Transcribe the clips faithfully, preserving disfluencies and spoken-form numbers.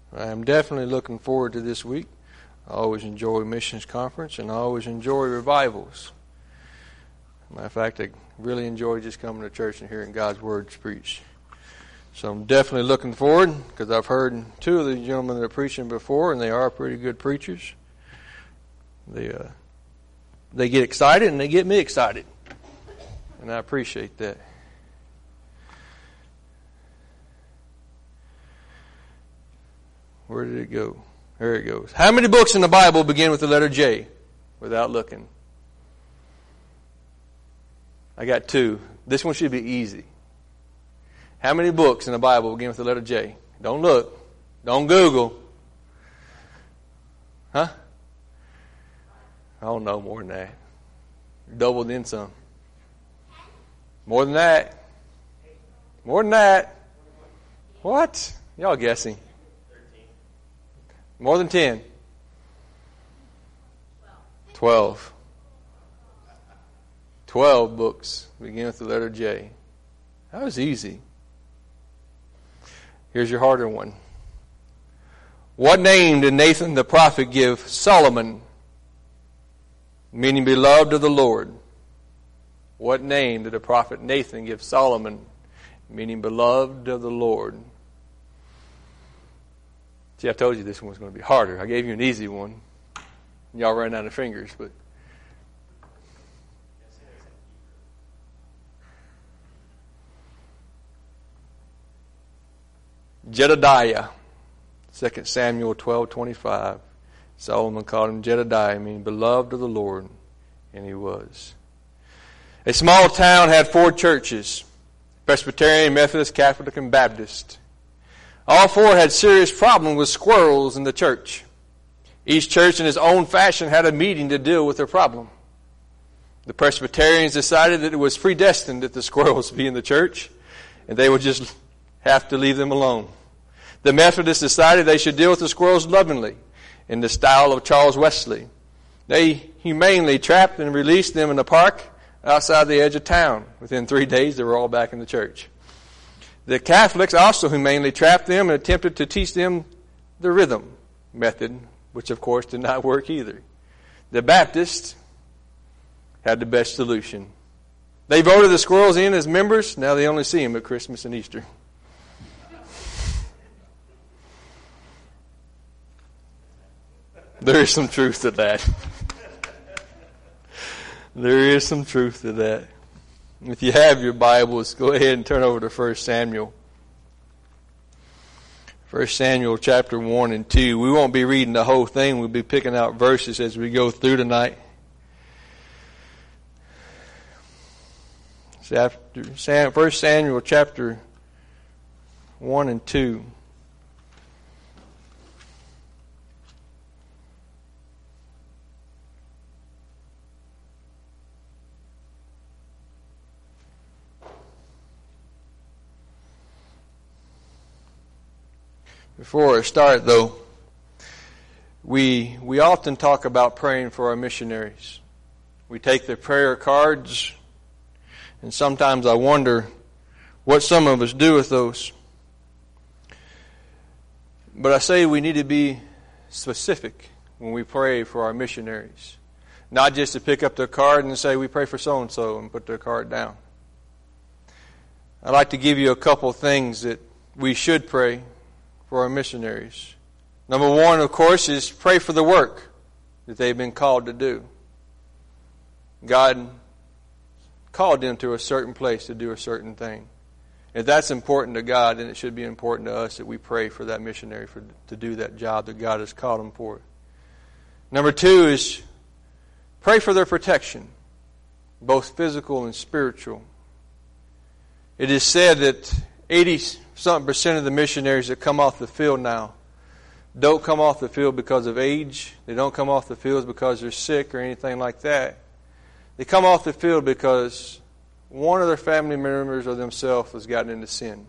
I am definitely looking forward to this week. I always enjoy missions conference, and I always enjoy revivals. Matter of fact, I really enjoy just coming to church and hearing God's words preached. So I'm definitely looking forward, because I've heard two of the gentlemen that are preaching before, and they are pretty good preachers. They uh, they get excited, and they get me excited, and I appreciate that. Where did it go? There it goes. How many books in the Bible begin with the letter J without looking? I got two. This one should be easy. How many books in the Bible begin with the letter J? Don't look. Don't Google. Huh? I don't know, more than that. Double then some. More than that. More than that. What? Y'all guessing. More than ten? Twelve. Twelve books begin with the letter J. That was easy. Here's your harder one. What name did Nathan the prophet give Solomon, meaning beloved of the Lord? What name did the prophet Nathan give Solomon, meaning beloved of the Lord? See, I told you this one was going to be harder. I gave you an easy one. Y'all ran out of fingers, but Jedediah, Second Samuel twelve twenty-five. Solomon called him Jedediah, meaning beloved of the Lord, and he was. A small town had four churches: Presbyterian, Methodist, Catholic, and Baptist. All four had serious problems with squirrels in the church. Each church in its own fashion had a meeting to deal with their problem. The Presbyterians decided that it was predestined that the squirrels be in the church, and they would just have to leave them alone. The Methodists decided they should deal with the squirrels lovingly, in the style of Charles Wesley. They humanely trapped and released them in the park outside the edge of town. Within three days, they were all back in the church. The Catholics also humanely trapped them and attempted to teach them the rhythm method, which of course did not work either. The Baptists had the best solution. They voted the squirrels in as members. Now they only see them at Christmas and Easter. There is some truth to that. There is some truth to that. If you have your Bibles, go ahead and turn over to First Samuel. First Samuel chapter one and two. We won't be reading the whole thing. We'll be picking out verses as we go through tonight. First Samuel chapter one and two. Before I start, though, we we often talk about praying for our missionaries. We take the prayer cards, and sometimes I wonder what some of us do with those. But I say we need to be specific when we pray for our missionaries. Not just to pick up their card and say we pray for so-and-so and put their card down. I'd like to give you a couple of things that we should pray for our missionaries. Number one, of course, is pray for the work that they've been called to do. God called them to a certain place to do a certain thing. If that's important to God, then it should be important to us that we pray for that missionary for, to do that job that God has called them for. Number two is pray for their protection, both physical and spiritual. It is said that eighty something percent of the missionaries that come off the field now don't come off the field because of age. They don't come off the field because they're sick or anything like that. They come off the field because one of their family members or themselves has gotten into sin.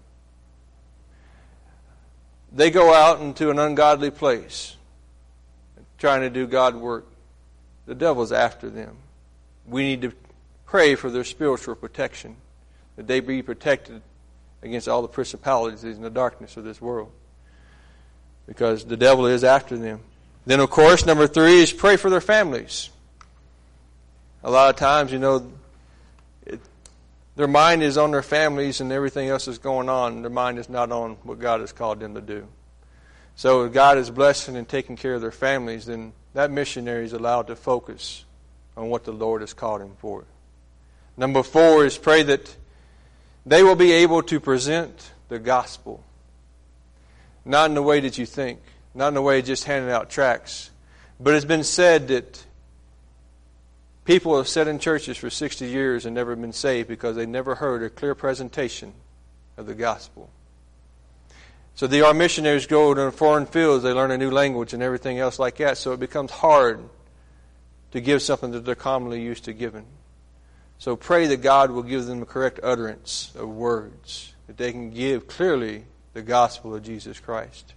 They go out into an ungodly place trying to do God work. The devil's after them. We need to pray for their spiritual protection, that they be protected against all the principalities in the darkness of this world. because the devil is after them. Then, of course, number three is pray for their families. A lot of times, you know, it, their mind is on their families and everything else is going on. Their mind is not on what God has called them to do. So if God is blessing and taking care of their families, then that missionary is allowed to focus on what the Lord has called him for. Number four is pray that they will be able to present the gospel. Not in the way that you think. Not in the way of just handing out tracts. But it's been said that people have sat in churches for sixty years and never been saved because they never heard a clear presentation of the gospel. So the our missionaries go to foreign fields, they learn a new language and everything else like that, so it becomes hard to give something that they're commonly used to giving. So pray that God will give them the correct utterance of words, that they can give clearly the gospel of Jesus Christ.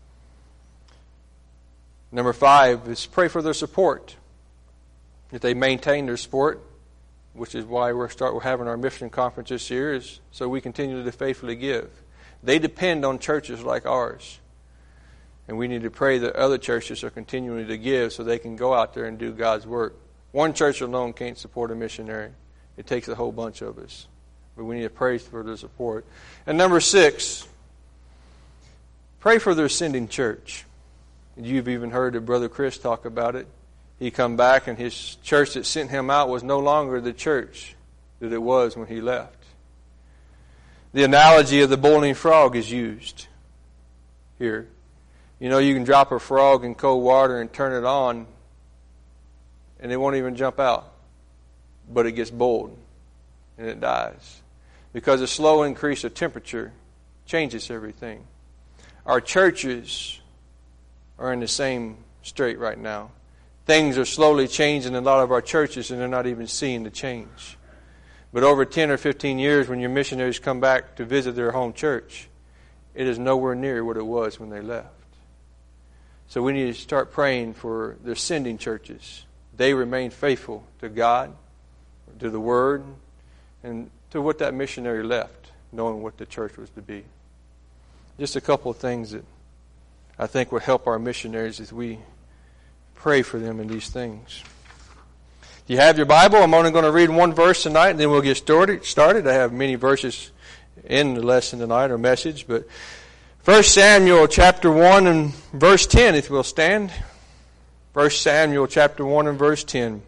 Number five is pray for their support. That they maintain their support, which is why we're start we're having our mission conference this year, is so we continue to faithfully give. They depend on churches like ours. And we need to pray that other churches are continuing to give so they can go out there and do God's work. One church alone can't support a missionary. It takes a whole bunch of us. But we need to pray for their support. And number six, pray for their sending church. And you've even heard of Brother Chris talk about it. He come back and his church that sent him out was no longer the church that it was when he left. The analogy of the boiling frog is used here. You know, you can drop a frog in cold water and turn it on and it won't even jump out. But it gets boiled and it dies. Because a slow increase of temperature changes everything. Our churches are in the same strait right now. Things are slowly changing in a lot of our churches and they're not even seeing the change. But over ten or fifteen years when your missionaries come back to visit their home church, it is nowhere near what it was when they left. So we need to start praying for their sending churches. They remain faithful to God, to the Word, and to what that missionary left, knowing what the church was to be. Just a couple of things that I think will help our missionaries as we pray for them in these things. If you have your Bible, I'm only going to read one verse tonight, and then we'll get started. Started. I have many verses in the lesson tonight, or message, but First Samuel chapter one and verse ten, if we'll stand. First Samuel chapter one and verse ten.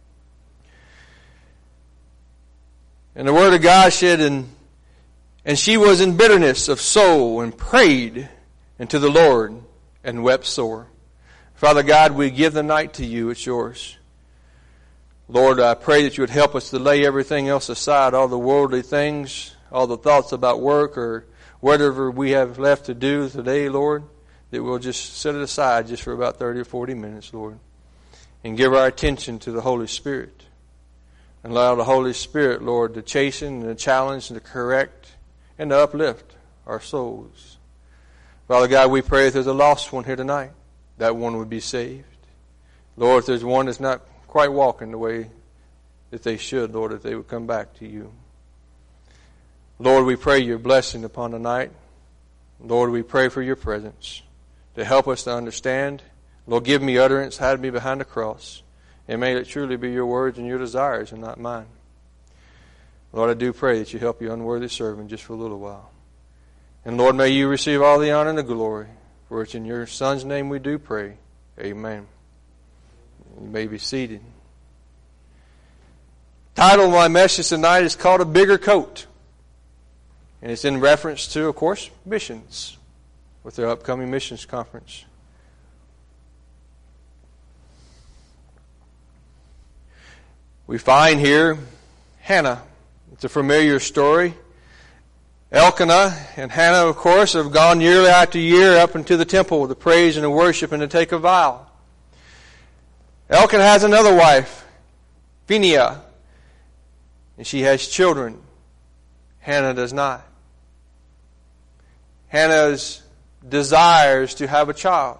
And the word of God said, and, and she was in bitterness of soul and prayed unto the Lord and wept sore. Father God, we give the night to you. It's yours. Lord, I pray that you would help us to lay everything else aside, all the worldly things, all the thoughts about work or whatever we have left to do today, Lord, that we'll just set it aside just for about thirty or forty minutes, Lord, and give our attention to the Holy Spirit. And allow the Holy Spirit, Lord, to chasten and to challenge and to correct and to uplift our souls. Father God, we pray if there's a lost one here tonight, that one would be saved. Lord, if there's one that's not quite walking the way that they should, Lord, that they would come back to you. Lord, we pray your blessing upon the night. Lord, we pray for your presence to help us to understand. Lord, give me utterance, hide me behind the cross, and may it truly be your words and your desires and not mine. Lord, I do pray that you help your unworthy servant just for a little while. And Lord, may you receive all the honor and the glory, for it's in your Son's name we do pray. Amen. You may be seated. The title of my message tonight is called A Bigger Coat. And it's in reference to, of course, missions with their upcoming missions conference. We find here Hannah. It's a familiar story. Elkanah and Hannah, of course, have gone year after year up into the temple to praise and to worship and to take a vow. Elkanah has another wife, Phinehah, and she has children. Hannah does not. Hannah desires to have a child.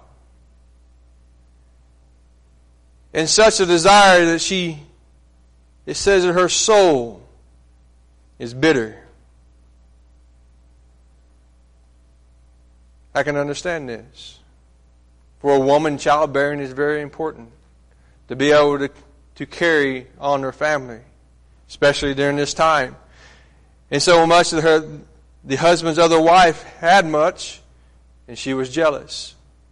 And such a desire that she, it says that her soul is bitter. I can understand this. For a woman, childbearing is very important. To be able to, to carry on her family, especially during this time. And so much that her, the husband's other wife had much, and she was jealous.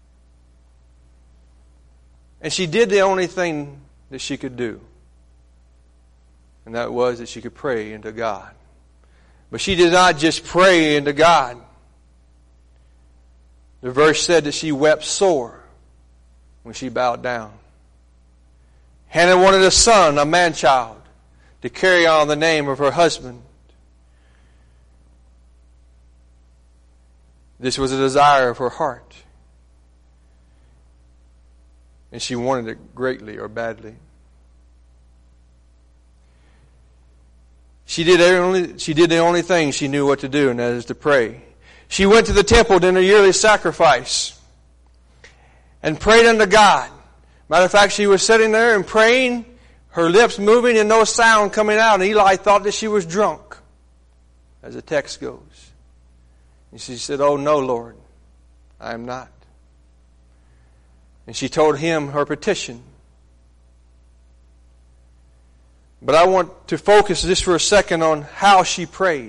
And she did the only thing that she could do. And that was that she could pray into God. But she did not just pray into God. The verse said that she wept sore when she bowed down. Hannah wanted a son, a man-child, to carry on the name of her husband. This was a desire of her heart. And she wanted it greatly or badly. She did, only, she did the only thing she knew what to do, and that is to pray. She went to the temple during a yearly sacrifice and prayed unto God. Matter of fact, she was sitting there and praying, her lips moving and no sound coming out. And Eli thought that she was drunk, as the text goes. And she said, "Oh no, Lord, I am not." And she told him her petition. But I want to focus just for a second on how she prayed.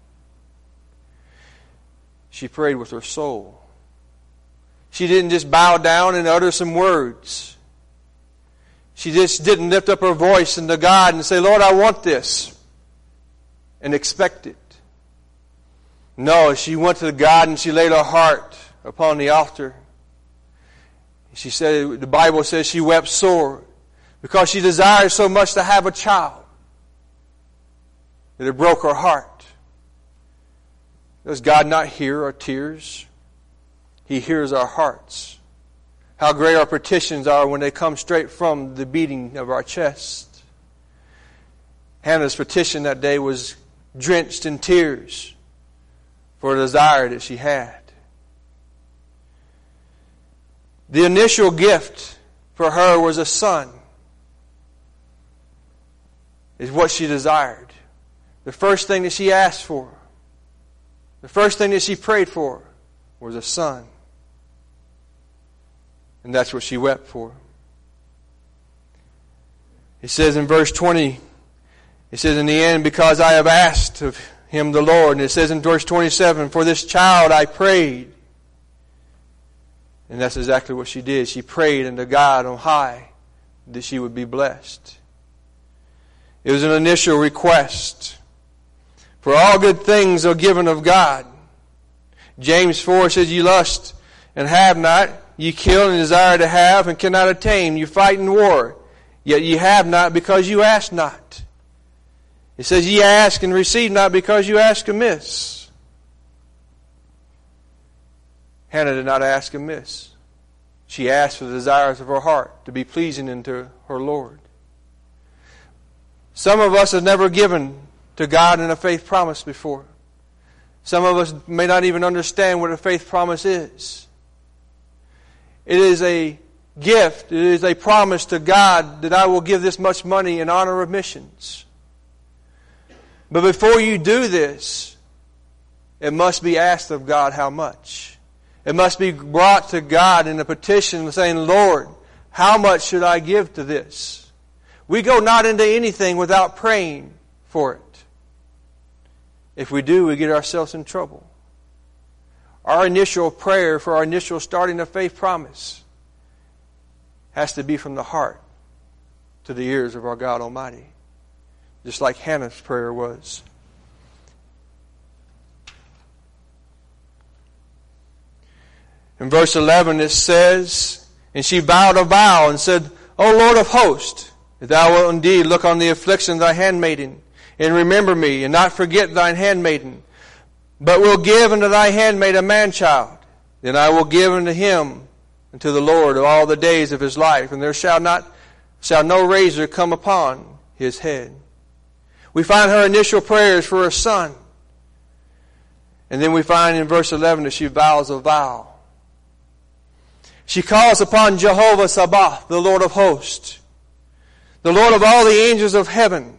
She prayed with her soul. She didn't just bow down and utter some words. She just didn't lift up her voice unto God and say, "Lord, I want this," and expect it. No, she went to God and she laid her heart upon the altar. She said, the Bible says she wept sore because she desired so much to have a child that it broke her heart. Does God not hear our tears? He hears our hearts. How great our petitions are when they come straight from the beating of our chest. Hannah's petition that day was drenched in tears for a desire that she had. The initial gift for her was a son. Is what she desired. The first thing that she asked for, the first thing that she prayed for was a son. And that's what she wept for. It says in verse twenty, it says, "In the end, because I have asked of him the Lord." And it says in verse twenty-seven, "For this child I prayed." And that's exactly what she did. She prayed unto God on high that she would be blessed. It was an initial request. For all good things are given of God. James four says, "Ye lust and have not, ye kill and desire to have and cannot attain. You fight in war, yet ye have not because you ask not." It says, "Ye ask and receive not because you ask amiss." Hannah did not ask amiss. She asked for the desires of her heart to be pleasing unto her Lord. Some of us have never given to God in a faith promise before. Some of us may not even understand what a faith promise is. It is a gift. It is a promise to God that I will give this much money in honor of missions. But before you do this, it must be asked of God how much. It must be brought to God in a petition saying, "Lord, how much should I give to this?" We go not into anything without praying for it. If we do, we get ourselves in trouble. Our initial prayer for our initial starting of faith promise has to be from the heart to the ears of our God Almighty. Just like Hannah's prayer was. In verse eleven it says, "And she vowed a vow and said, O Lord of hosts, if thou wilt indeed look on the affliction of thy handmaiden, and remember me, and not forget thine handmaiden, but will give unto thy handmaid a man-child, then I will give unto him and to the Lord all the days of his life, and there shall not shall no razor come upon his head." We find her initial prayers for a son. And then we find in verse eleven that she vows a vow. She calls upon Jehovah Sabaoth, the Lord of hosts, the Lord of all the angels of heaven,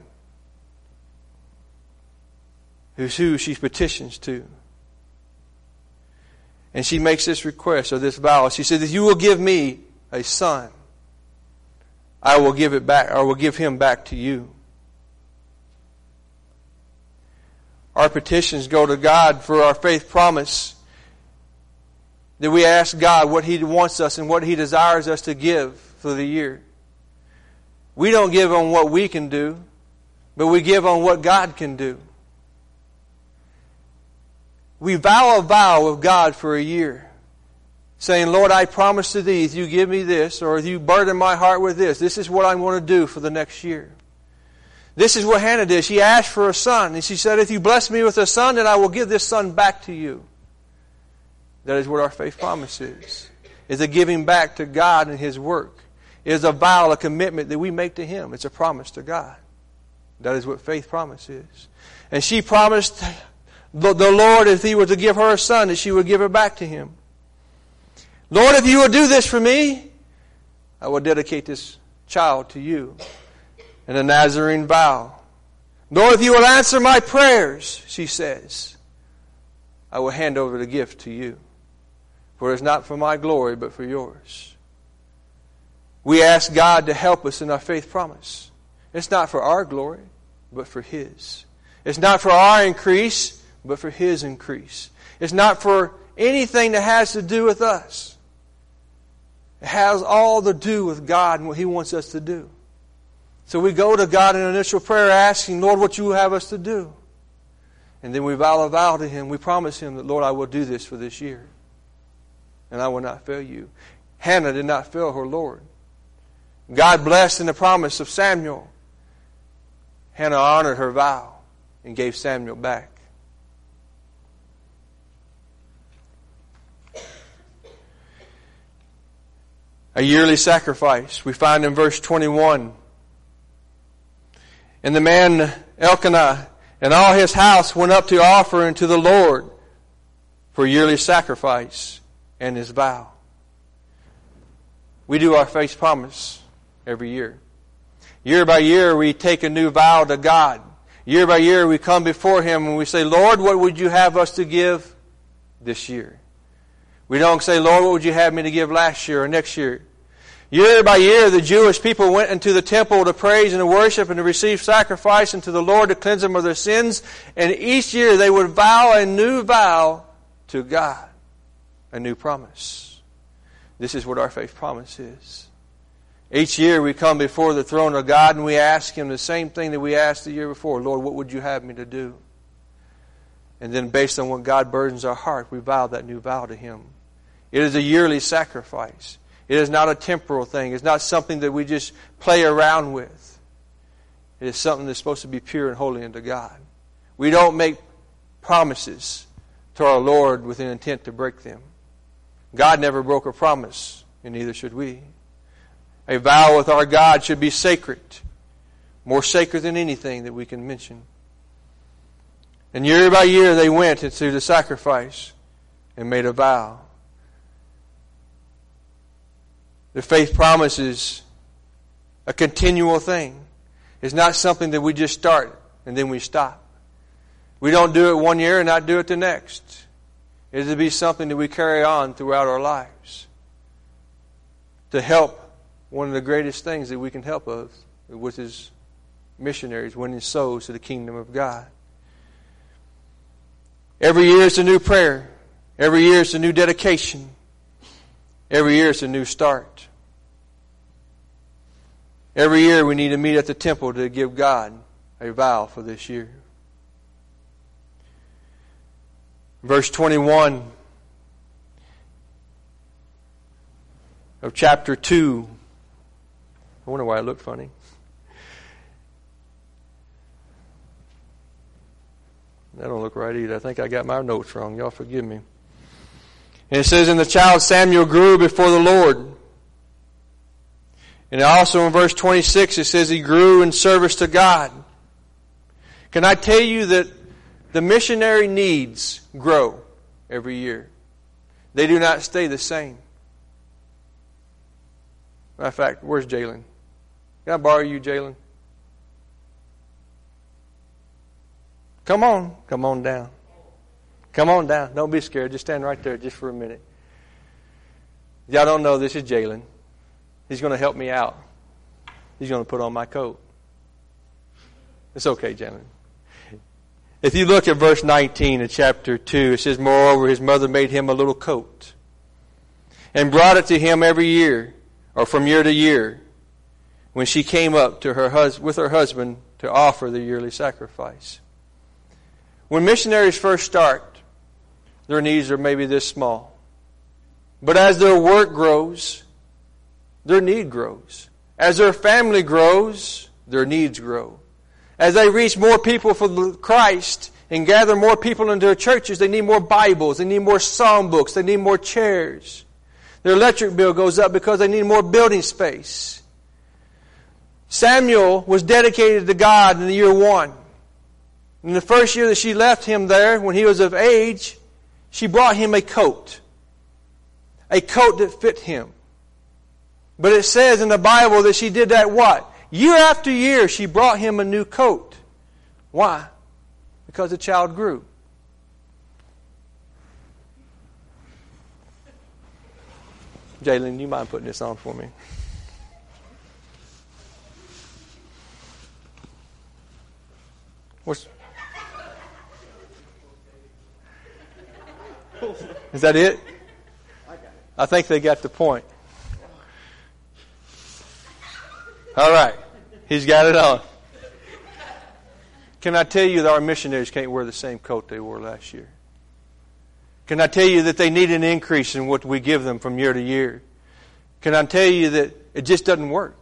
who's who she petitions to. And she makes this request or this vow. She says, if you will give me a son, I will give it back, or will give him back to you. Our petitions go to God for our faith promise. That we ask God what He wants us and what He desires us to give for the year. We don't give on what we can do, but we give on what God can do. We vow a vow with God for a year, saying, Lord, I promise to Thee, if you give me this, or if you burden my heart with this, this is what I want to do for the next year. This is what Hannah did. She asked for a son, and she said, if you bless me with a son, then I will give this son back to you. That is what our faith promise is. Is a giving back to God and His work. It is a vow, a commitment that we make to Him. It's a promise to God. That is what faith promise is. And she promised the, the Lord, if He were to give her a son, that she would give it back to Him. Lord, if you will do this for me, I will dedicate this child to you. And a Nazarene vow. Lord, if you will answer my prayers, she says, I will hand over the gift to you. For it is not for my glory, but for yours. We ask God to help us in our faith promise. It's not for our glory, but for His. It's not for our increase, but for His increase. It's not for anything that has to do with us. It has all to do with God and what He wants us to do. So we go to God in initial prayer asking, Lord, what you have us to do. And then we vow a vow to Him. We promise Him that, Lord, I will do this for this year. And I will not fail you. Hannah did not fail her Lord. God blessed in the promise of Samuel. Hannah honored her vow and gave Samuel back. A yearly sacrifice. We find in verse twenty-one. And the man Elkanah and all his house went up to offer unto the Lord for yearly sacrifice and his vow. We do our faith promise every year. Year by year we take a new vow to God. Year by year we come before Him and we say, Lord, what would you have us to give this year? We don't say, Lord, what would you have me to give last year or next year? Year by year the Jewish people went into the temple to praise and to worship and to receive sacrifice unto the Lord to cleanse them of their sins. And each year they would vow a new vow to God. A new promise. This is what our faith promise is. Each year we come before the throne of God and we ask Him the same thing that we asked the year before. Lord, what would you have me to do? And then based on what God burdens our heart, we vow that new vow to Him. It is a yearly sacrifice. It is not a temporal thing. It's not something that we just play around with. It is something that's supposed to be pure and holy unto God. We don't make promises to our Lord with an intent to break them. God never broke a promise, and neither should we. A vow with our God should be sacred, more sacred than anything that we can mention. And year by year they went into the sacrifice and made a vow. The faith promise is a continual thing. It's not something that we just start and then we stop. We don't do it one year and not do it the next. It is to be something that we carry on throughout our lives. To help one of the greatest things that we can help of, which is missionaries winning souls to the kingdom of God. Every year is a new prayer. Every year is a new dedication. Every year is a new start. Every year we need to meet at the temple to give God a vow for this year. Verse twenty-one of chapter two. I wonder why I look funny. That don't look right either. I think I got my notes wrong. Y'all forgive me. And it says, and the child Samuel grew before the Lord. And also in verse twenty-six it says he grew in service to God. Can I tell you that the missionary needs grow every year? They do not stay the same. Matter of fact, where's Jalen? Can I borrow you, Jalen? Come on. Come on down. Come on down. Don't be scared. Just stand right there just for a minute. Y'all don't know this is Jalen. He's going to help me out. He's going to put on my coat. It's okay, Jalen. If you look at verse nineteen of chapter two, it says, moreover, his mother made him a little coat and brought it to him every year, or from year to year, when she came up to her hus- with her husband to offer the yearly sacrifice. When missionaries first start, their needs are maybe this small. But as their work grows, their need grows. As their family grows, their needs grow. As they reach more people for Christ and gather more people into their churches, they need more Bibles, they need more psalm books, they need more chairs. Their electric bill goes up because they need more building space. Samuel was dedicated to God in the year one. In the first year that she left him there, when he was of age, she brought him a coat. A coat that fit him. But it says in the Bible that she did that what? Year after year, she brought him a new coat. Why? Because the child grew. Jalen, you mind putting this on for me? What's... Is that it? I think they got the point. All right. He's got it on. Can I tell you that our missionaries can't wear the same coat they wore last year? Can I tell you that they need an increase in what we give them from year to year? Can I tell you that it just doesn't work?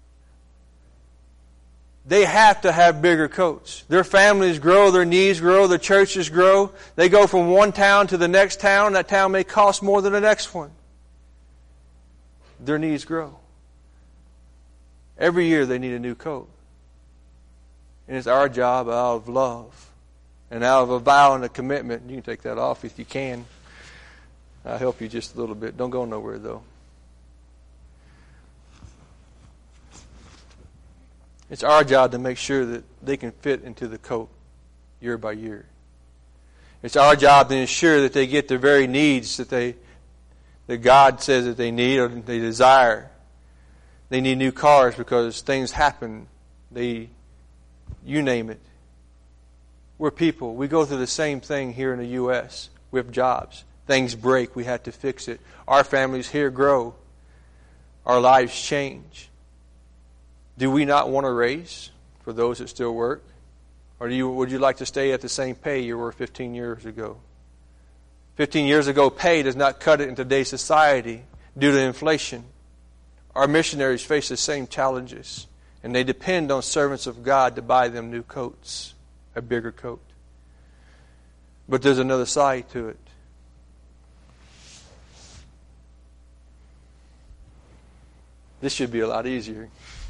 They have to have bigger coats. Their families grow, their needs grow, their churches grow. They go from one town to the next town. That town may cost more than the next one. Their needs grow. Every year they need a new coat. And it's our job out of love and out of a vow and a commitment. You can take that off if you can. I'll help you just a little bit. Don't go nowhere though. It's our job to make sure that they can fit into the coat year by year. It's our job to ensure that they get the very needs that they that God says that they need or they desire. They need new cars because things happen. They, you name it. We're people. We go through the same thing here in the U S We have jobs. Things break. We have to fix it. Our families here grow. Our lives change. Do we not want a raise for those that still work? Or do you, would you like to stay at the same pay you were fifteen years ago? fifteen years ago, pay does not cut it in today's society due to inflation. Our missionaries face the same challenges, and they depend on servants of God to buy them new coats, a bigger coat. But there's another side to it. This should be a lot easier.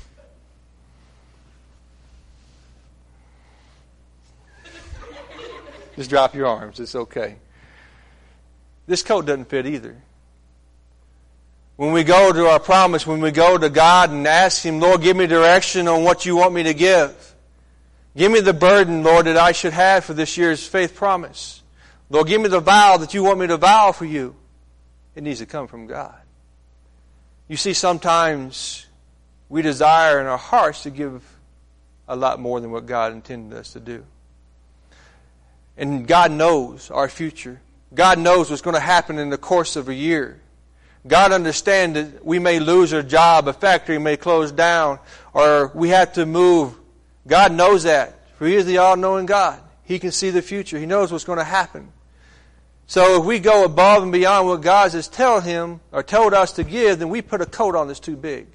Just drop your arms. It's okay. This coat doesn't fit either. When we go to our promise, when we go to God and ask Him, Lord, give me direction on what you want me to give. Give me the burden, Lord, that I should have for this year's faith promise. Lord, give me the vow that you want me to vow for you. It needs to come from God. You see, sometimes we desire in our hearts to give a lot more than what God intended us to do. And God knows our future. God knows what's going to happen in the course of a year. God understands that we may lose our job, a factory may close down, or we have to move. God knows that. For He is the all-knowing God. He can see the future. He knows what's going to happen. So if we go above and beyond what God has told him or told us to give, then we put a coat on that's too big.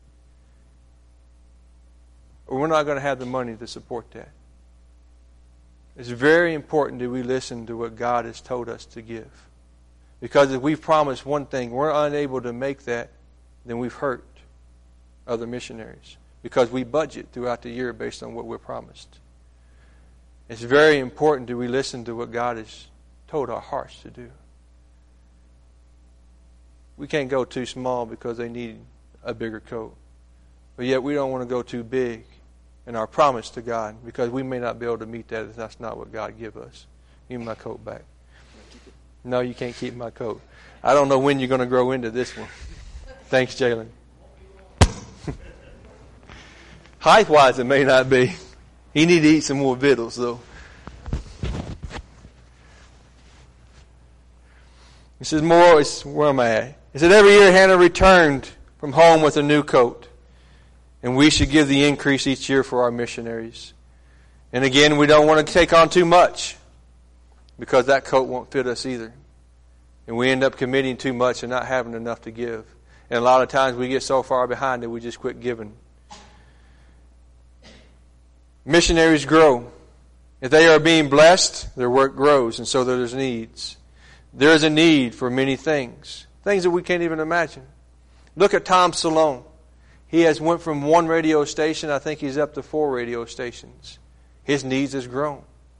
Or we're not going to have the money to support that. It's very important that we listen to what God has told us to give. Because if we've promised one thing, we're unable to make that, then we've hurt other missionaries. Because we budget throughout the year based on what we're promised. It's very important that we listen to what God has told our hearts to do. We can't go too small because they need a bigger coat. But yet we don't want to go too big in our promise to God because we may not be able to meet that if that's not what God give us. Give me my coat back. No, you can't keep my coat. I don't know when you're going to grow into this one. Thanks, Jalen. Height-wise, it may not be. He need to eat some more victuals, though. This is more, it's, where am I at? It said, every year Hannah returned from home with a new coat. And we should give the increase each year for our missionaries. And again, we don't want to take on too much, because that coat won't fit us either. And we end up committing too much and not having enough to give. And a lot of times we get so far behind that we just quit giving. Missionaries grow. If they are being blessed, their work grows, and so there's needs. There is a need for many things. Things that we can't even imagine. Look at Tom Salone. He has went from one radio station, I think he's up to four radio stations. His needs has grown.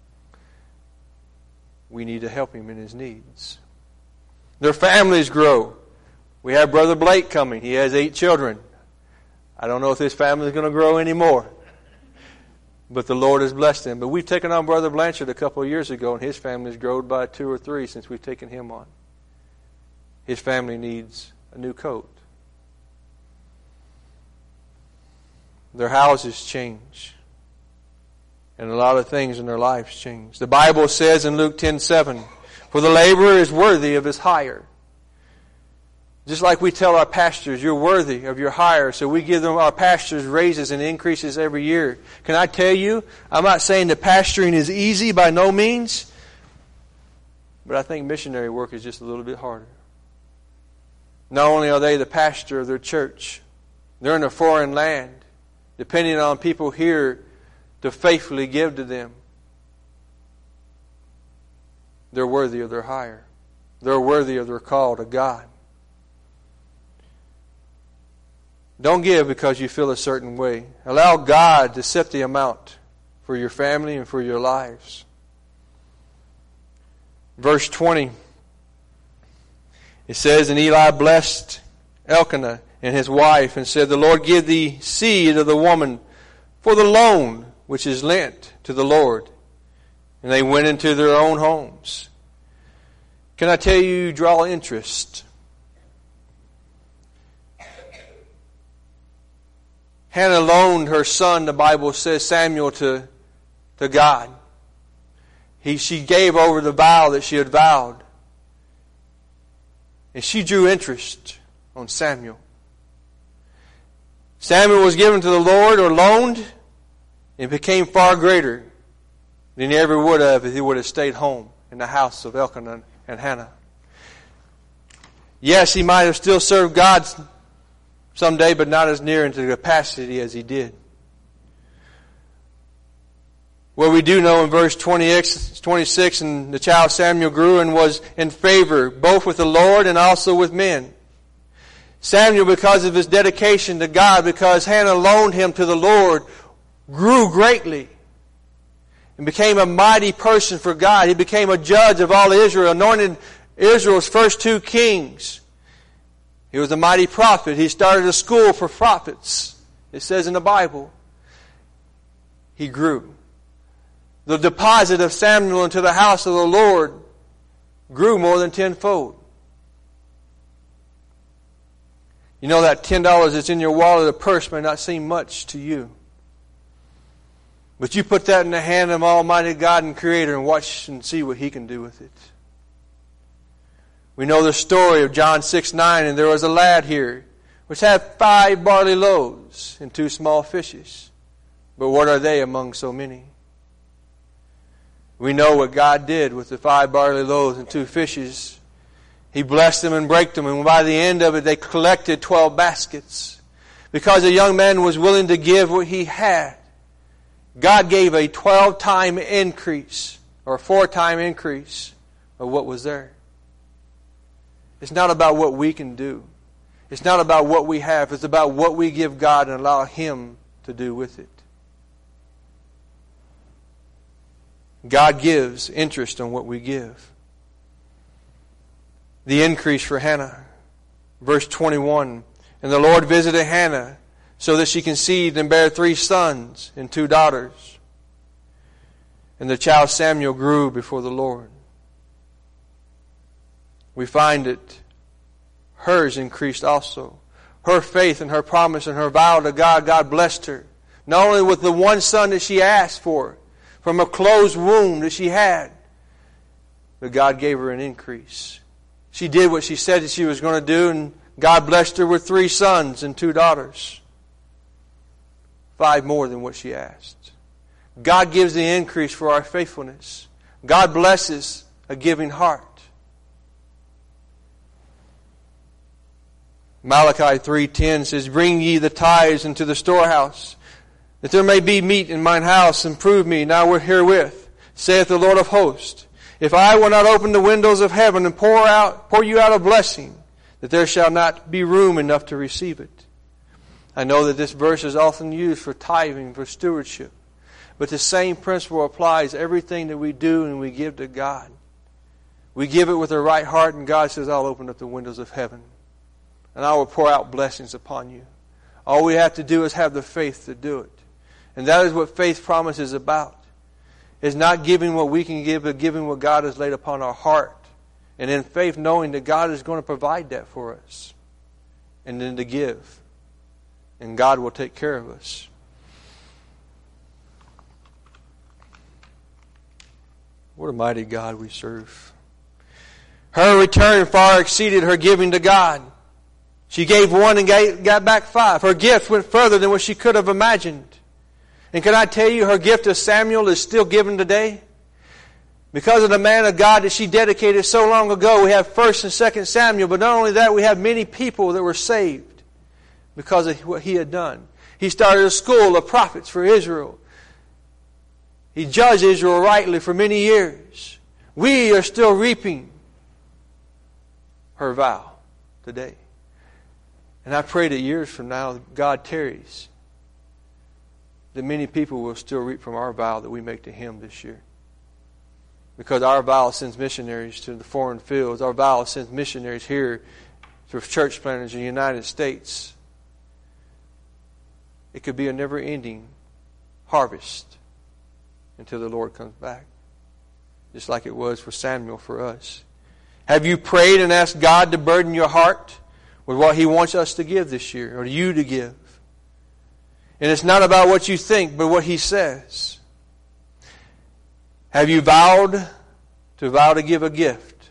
We need to help him in his needs. Their families grow. We have Brother Blake coming. He has eight children. I don't know if his family is going to grow anymore. But the Lord has blessed him. But we've taken on Brother Blanchard a couple of years ago, and his family has grown by two or three since we've taken him on. His family needs a new coat. Their houses change. And a lot of things in their lives change. The Bible says in Luke ten seven, for the laborer is worthy of his hire. Just like we tell our pastors, you're worthy of your hire. So we give them our pastors raises and increases every year. Can I tell you, I'm not saying that pastoring is easy by no means. But I think missionary work is just a little bit harder. Not only are they the pastor of their church, they're in a foreign land, depending on people here to faithfully give to them. They're worthy of their hire. They're worthy of their call to God. Don't give because you feel a certain way. Allow God to set the amount for your family and for your lives. Verse twenty. It says, and Eli blessed Elkanah and his wife and said, the Lord give thee seed of the woman for the loan which is lent to the Lord. And they went into their own homes. Can I tell you, you draw interest? Hannah loaned her son, the Bible says, Samuel, to, to God. He, she gave over the vow that she had vowed. And she drew interest on Samuel. Samuel was given to the Lord or loaned and became far greater than he ever would have if he would have stayed home in the house of Elkanah and Hannah. Yes, he might have still served God someday, but not as near into the capacity as he did. What we do know in verse twenty-six, and the child Samuel grew and was in favor both with the Lord and also with men. Samuel, because of his dedication to God, because Hannah loaned him to the Lord, grew greatly and became a mighty person for God. He became a judge of all Israel, anointed Israel's first two kings. He was a mighty prophet. He started a school for prophets. It says in the Bible. He grew. The deposit of Samuel into the house of the Lord grew more than tenfold. You know that ten dollars that's in your wallet or purse may not seem much to you. But you put that in the hand of Almighty God and Creator and watch and see what He can do with it. We know the story of John six nine, and there was a lad here which had five barley loaves and two small fishes. But what are they among so many? We know what God did with the five barley loaves and two fishes. He blessed them and broke them, and by the end of it they collected twelve baskets. Because a young man was willing to give what he had, God gave a twelve-time increase, or a four-time increase of what was there. It's not about what we can do. It's not about what we have. It's about what we give God and allow Him to do with it. God gives interest on what we give. The increase for Hannah. Verse twenty-one. And the Lord visited Hannah so that she conceived and bare three sons and two daughters. And the child Samuel grew before the Lord. we find that hers increased also. Her faith and her promise and her vow to God, God blessed her. Not only with the one son that she asked for, from a closed womb that she had, but God gave her an increase. She did what she said that she was going to do, and God blessed her with three sons and two daughters. Five more than what she asked. God gives the increase for our faithfulness. God blesses a giving heart. Malachi three ten says, "Bring ye the tithes into the storehouse, that there may be meat in mine house, and prove me now we're herewith, saith the Lord of hosts. If I will not open the windows of heaven and pour out, pour you out a blessing, that there shall not be room enough to receive it." I know that this verse is often used for tithing, for stewardship. But the same principle applies to everything that we do and we give to God. We give it with the right heart, and God says, "I'll open up the windows of heaven, and I will pour out blessings upon you." All we have to do is have the faith to do it. And that is what faith promise is about. It's not giving what we can give, but giving what God has laid upon our heart. And in faith, knowing that God is going to provide that for us. And then to give. And God will take care of us. What a mighty God we serve. Her return far exceeded her giving to God. She gave one and got back five. Her gift went further than what she could have imagined. And can I tell you, her gift to Samuel is still given today? Because of the man of God that she dedicated so long ago, we have First and Second Samuel. But not only that, we have many people that were saved because of what he had done. He started a school of prophets for Israel. He judged Israel rightly for many years. We are still reaping her vow today. And I pray that years from now, God tarries, that many people will still reap from our vow that we make to Him this year. Because our vow sends missionaries to the foreign fields. Our vow sends missionaries here to church planters in the United States. It could be a never-ending harvest until the Lord comes back. Just like it was for Samuel for us. Have you prayed and asked God to burden your heart with what He wants us to give this year, or you to give? And it's not about what you think, but what He says. Have you vowed to vow to give a gift?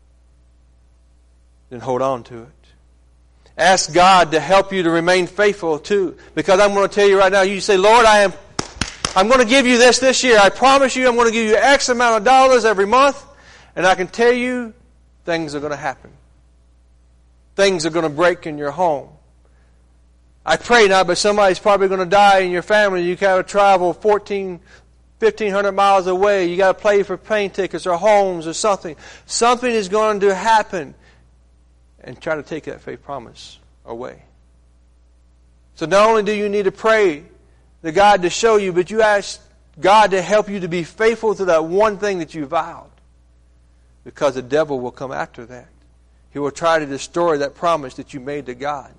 Then hold on to it. Ask God to help you to remain faithful too. Because I'm going to tell you right now, you say, "Lord, I am I'm going to give you this this year. I promise you I'm going to give you X amount of dollars every month." And I can tell you, things are going to happen. Things are going to break in your home. I pray not, but somebody's probably going to die in your family. You got to travel fourteen, fifteen hundred miles away. You got to pay for plane tickets or homes or something. Something is going to happen. And try to take that faith promise away. So not only do you need to pray to God to show you, but you ask God to help you to be faithful to that one thing that you vowed. Because the devil will come after that. He will try to destroy that promise that you made to God.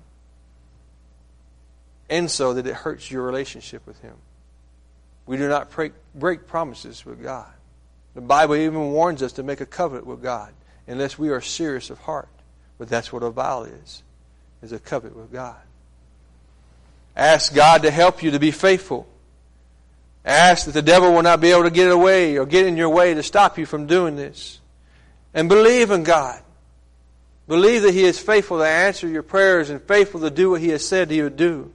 And so that it hurts your relationship with Him. We do not break, break promises with God. The Bible even warns us to make a covenant with God unless we are serious of heart. But that's what a vow is, is a covenant with God. Ask God to help you to be faithful. Ask that the devil will not be able to get away or get in your way to stop you from doing this. And believe in God. Believe that He is faithful to answer your prayers and faithful to do what He has said He would do.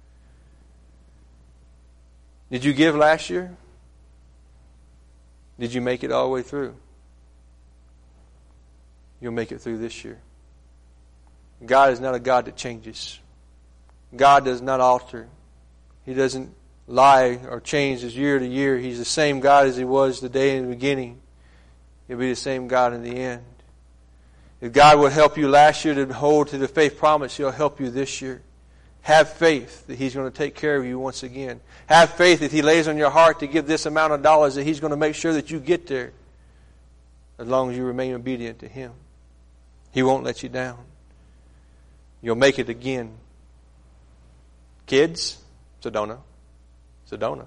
Did you give last year? Did you make it all the way through? You'll make it through this year. God is not a God that changes. God does not alter. He doesn't lie or change as year to year. He's the same God as He was the day in the beginning. He'll be the same God in the end. If God would help you last year to hold to the faith promise, He'll help you this year. Have faith that He's going to take care of you once again. Have faith that He lays on your heart to give this amount of dollars, that He's going to make sure that you get there as long as you remain obedient to Him. He won't let you down. You'll make it again. Kids, Sedona, Sedona,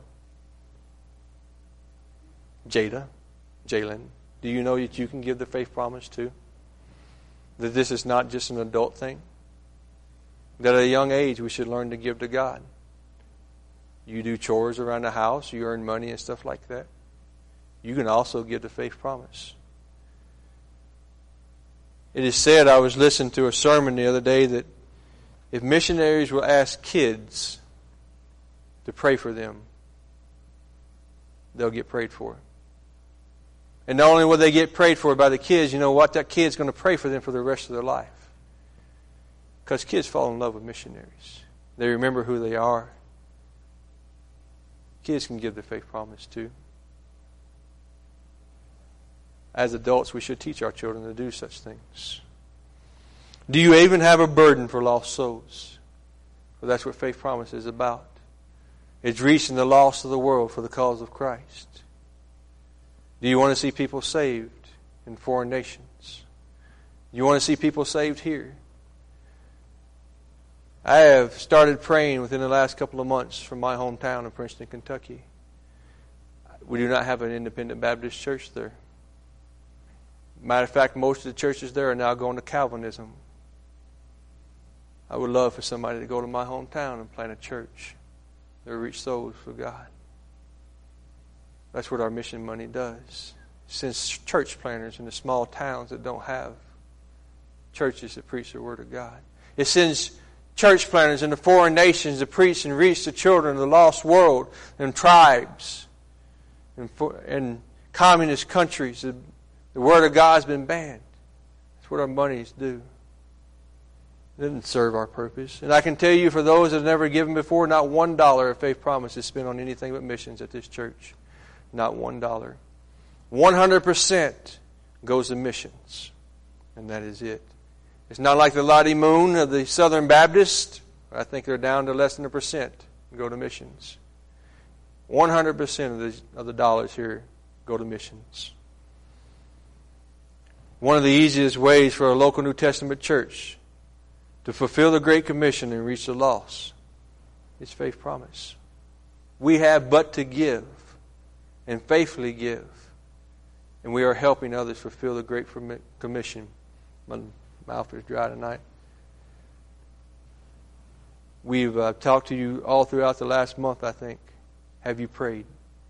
Jada, Jalen, do you know that you can give the faith promise too? that this is not just an adult thing. That at a young age we should learn to give to God. You do chores around the house, you earn money and stuff like that. You can also give the faith promise. It is said, I was listening to a sermon the other day, that if missionaries will ask kids to pray for them, they'll get prayed for. And not only will they get prayed for by the kids, you know what? That kid's going to pray for them for the rest of their life. Because kids fall in love with missionaries. They remember who they are. Kids can give the faith promise too. As adults, we should teach our children to do such things. Do you even have a burden for lost souls? Well, that's what faith promise is about. It's reaching the lost of the world for the cause of Christ. Do you want to see people saved in foreign nations? Do you want to see people saved here? I have started praying within the last couple of months from my hometown of Princeton, Kentucky. We do not have an independent Baptist church there. Matter of fact, most of the churches there are now going to Calvinism. I would love for somebody to go to my hometown and plant a church that will reach souls for God. That's what our mission money does. It sends church planters in the small towns that don't have churches that preach the Word of God. It sends church planters in the foreign nations to preach and reach the children of the lost world and tribes and, and communist countries. The, the Word of God has been banned. That's what our monies do. It doesn't serve our purpose. And I can tell you, for those that have never given before, not one dollar of faith promise is spent on anything but missions at this church. Not one dollar. One hundred percent goes to missions. And that is it. It's not like the Lottie Moon of the Southern Baptist. I think they're down to less than a percent go to missions. One hundred percent of the of the dollars here go to missions. One of the easiest ways for a local New Testament church to fulfill the Great Commission and reach the lost is faith promise. We have but to give and faithfully give. And we are helping others fulfill the Great Commission. My mouth is dry tonight. We've uh, talked to you all throughout the last month, I think. Have you prayed?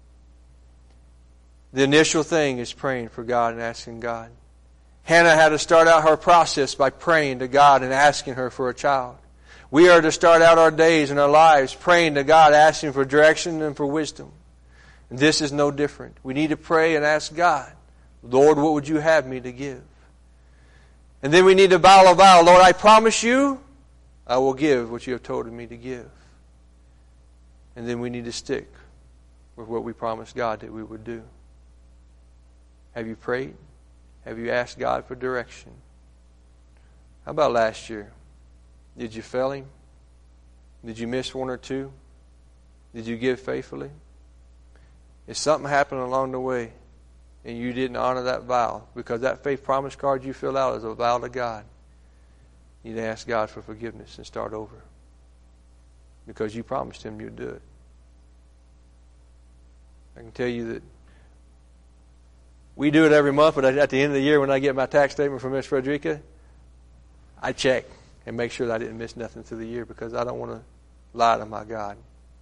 The initial thing is praying for God and asking God. Hannah had to start out her process by praying to God and asking her for a child. We are to start out our days and our lives praying to God, asking for direction and for wisdom. And this is no different. We need to pray and ask God, Lord, what would you have me to give? And then we need to vow a vow. Lord, I promise you, I will give what you have told me to give. And then we need to stick with what we promised God that we would do. Have you prayed? Have you asked God for direction? How about last year? Did you fail Him? Did you miss one or two? Did you give faithfully? If something happened along the way and you didn't honor that vow, because that faith promise card you fill out is a vow to God, you need to ask God for forgiveness and start over. Because you promised Him you'd do it. I can tell you that we do it every month, but at the end of the year when I get my tax statement from Miss Frederica, I check and make sure that I didn't miss nothing through the year, because I don't want to lie to my God.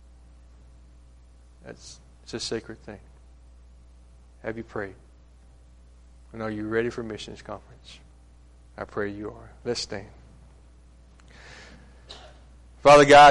That's it's a sacred thing. Have you prayed? And are you ready for missions conference? I pray you are. Let's stand. Father God,